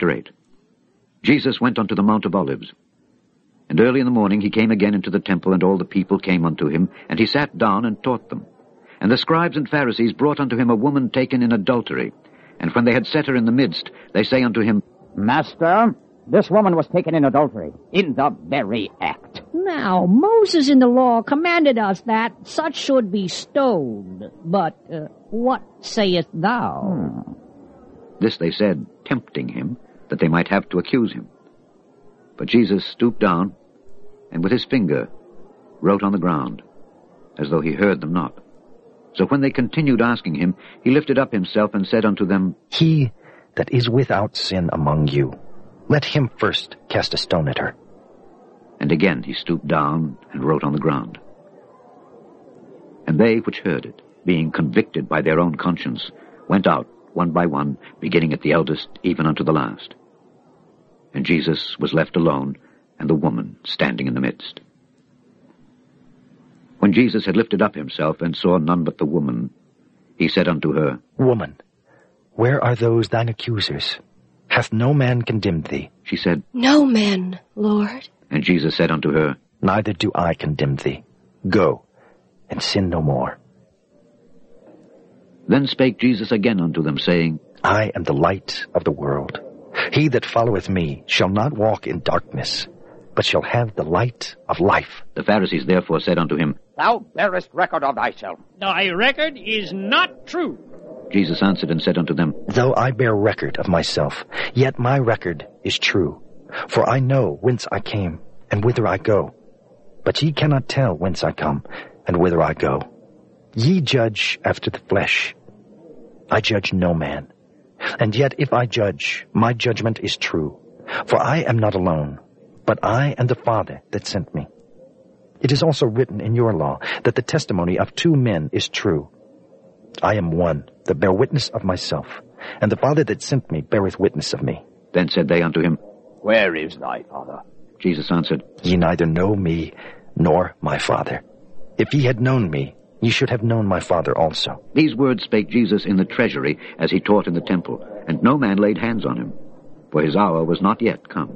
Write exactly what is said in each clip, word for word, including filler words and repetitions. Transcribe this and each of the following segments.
Chapter eight. Jesus went unto the Mount of Olives. And early in the morning he came again into the temple, and all the people came unto him, and he sat down and taught them. And the scribes and Pharisees brought unto him a woman taken in adultery. And when they had set her in the midst, they say unto him, Master, this woman was taken in adultery, in the very act. Now, Moses in the law commanded us that such should be stoned. But uh, what sayest thou? Hmm. This they said, tempting him, that they might have to accuse him. But Jesus stooped down, and with his finger wrote on the ground, as though he heard them not. So when they continued asking him, he lifted up himself and said unto them, He that is without sin among you, let him first cast a stone at her. And again he stooped down and wrote on the ground. And they which heard it, being convicted by their own conscience, went out one by one, beginning at the eldest, even unto the last. And Jesus was left alone, and the woman standing in the midst. When Jesus had lifted up himself, and saw none but the woman, he said unto her, Woman, where are those thine accusers? Hath no man condemned thee? She said, No man, Lord. And Jesus said unto her, Neither do I condemn thee. Go, and sin no more. Then spake Jesus again unto them, saying, I am the light of the world. He that followeth me shall not walk in darkness, but shall have the light of life. The Pharisees therefore said unto him, Thou bearest record of thyself. Thy record is not true. Jesus answered and said unto them, Though I bear record of myself, yet my record is true. For I know whence I came, and whither I go. But ye cannot tell whence I come, and whither I go. Ye judge after the flesh. I judge no man. And yet if I judge, my judgment is true. For I am not alone, but I and the Father that sent me. It is also written in your law that the testimony of two men is true. I am one that bear witness of myself, and the Father that sent me beareth witness of me. Then said they unto him, Where is thy Father? Jesus answered, Ye neither know me nor my Father. If ye had known me, ye should have known my Father also. These words spake Jesus in the treasury, as he taught in the temple, and no man laid hands on him, for his hour was not yet come.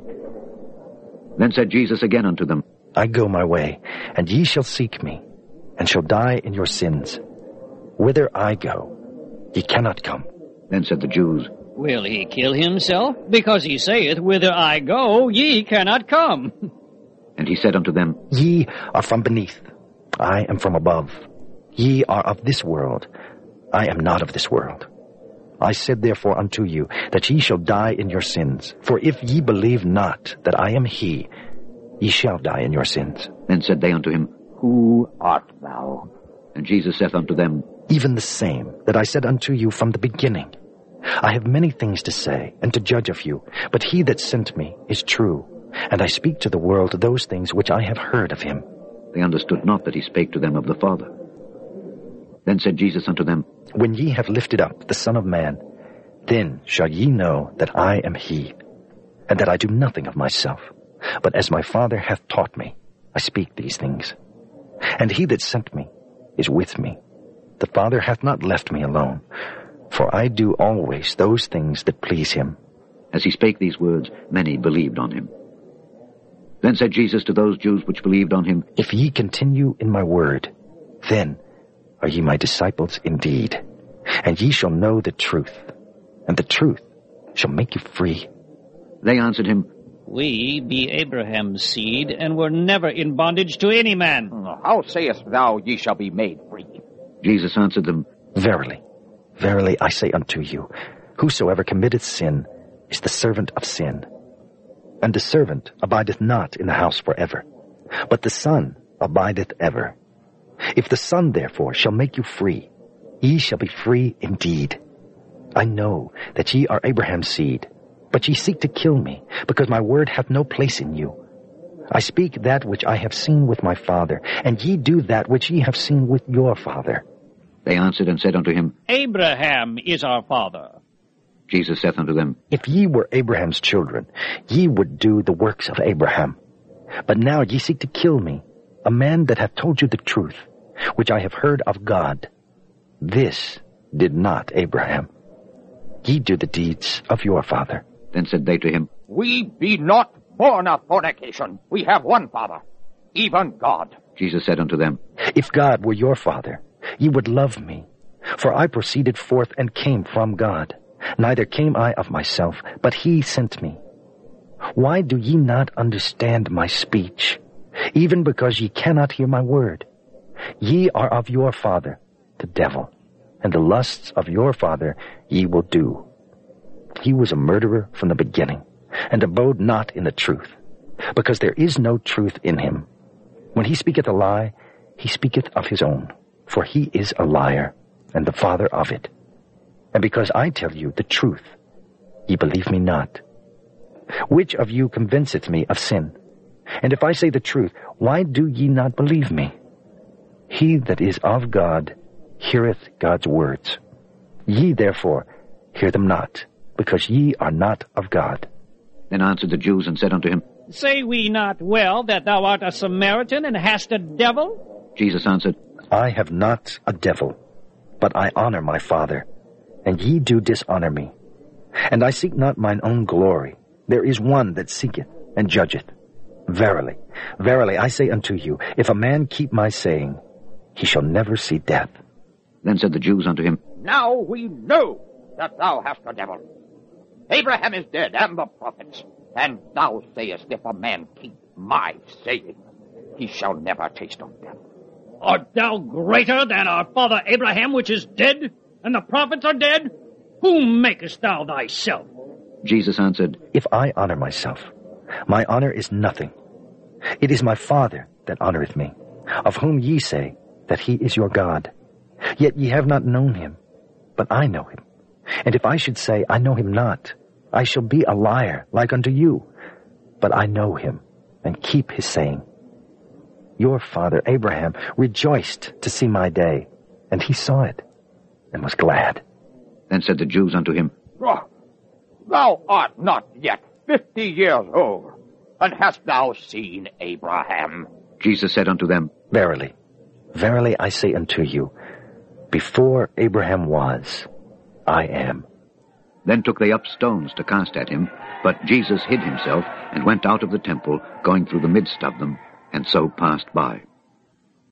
Then said Jesus again unto them, I go my way, and ye shall seek me, and shall die in your sins. Whither I go, ye cannot come. Then said the Jews, Will he kill himself? Because he saith, Whither I go, ye cannot come. And he said unto them, Ye are from beneath, I am from above. Ye are of this world, I am not of this world. I said therefore unto you, that ye shall die in your sins. For if ye believe not that I am he, ye shall die in your sins. Then said they unto him, Who art thou? And Jesus saith unto them, Even the same that I said unto you from the beginning. I have many things to say, and to judge of you, but he that sent me is true, and I speak to the world those things which I have heard of him. They understood not that he spake to them of the Father. Then said Jesus unto them, When ye have lifted up the Son of Man, then shall ye know that I am he, and that I do nothing of myself, but as my Father hath taught me, I speak these things. And he that sent me is with me. The Father hath not left me alone, for I do always those things that please him. As he spake these words, many believed on him. Then said Jesus to those Jews which believed on him, If ye continue in my word, then are ye my disciples indeed, and ye shall know the truth, and the truth shall make you free. They answered him, We be Abraham's seed, and were never in bondage to any man. How sayest thou, ye shall be made free? Jesus answered them, Verily, verily I say unto you, whosoever committeth sin is the servant of sin. And the servant abideth not in the house forever, but the Son abideth ever. If the Son therefore shall make you free, ye shall be free indeed. I know that ye are Abraham's seed, but ye seek to kill me, because my word hath no place in you. I speak that which I have seen with my Father, and ye do that which ye have seen with your father. They answered and said unto him, Abraham is our father. Jesus saith unto them, If ye were Abraham's children, ye would do the works of Abraham. But now ye seek to kill me, a man that hath told you the truth, which I have heard of God. This did not Abraham. Ye do the deeds of your father. Then said they to him, We be not born of fornication. We have one Father, even God. Jesus said unto them, If God were your Father, ye would love me. For I proceeded forth and came from God. Neither came I of myself, but he sent me. Why do ye not understand my speech? Even because ye cannot hear my word. Ye are of your father, the devil, and the lusts of your father ye will do. He was a murderer from the beginning, and abode not in the truth, because there is no truth in him. When he speaketh a lie, he speaketh of his own, for he is a liar, and the father of it. And because I tell you the truth, ye believe me not. Which of you convinceth me of sin? And if I say the truth, why do ye not believe me? He that is of God heareth God's words. Ye therefore hear them not, because ye are not of God. Then answered the Jews and said unto him, Say we not well that thou art a Samaritan and hast a devil? Jesus answered, I have not a devil, but I honor my Father, and ye do dishonor me. And I seek not mine own glory. There is one that seeketh and judgeth. Verily, verily, I say unto you, if a man keep my saying, he shall never see death. Then said the Jews unto him, Now we know that thou hast a devil. Abraham is dead, and the prophets. And thou sayest, if a man keep my saying, he shall never taste of death. Art thou greater than our father Abraham, which is dead, and the prophets are dead? Whom makest thou thyself? Jesus answered, If I honor myself, my honor is nothing. It is my Father that honoreth me, of whom ye say that he is your God. Yet ye have not known him, but I know him. And if I should say, I know him not, I shall be a liar like unto you. But I know him, and keep his saying. Your father Abraham rejoiced to see my day, and he saw it, and was glad. Then said the Jews unto him, Oh, thou art not yet fifty years old, and hast thou seen Abraham? Jesus said unto them, Verily, verily I say unto you, before Abraham was, I am. Then took they up stones to cast at him, but Jesus hid himself, and went out of the temple, going through the midst of them, and so passed by.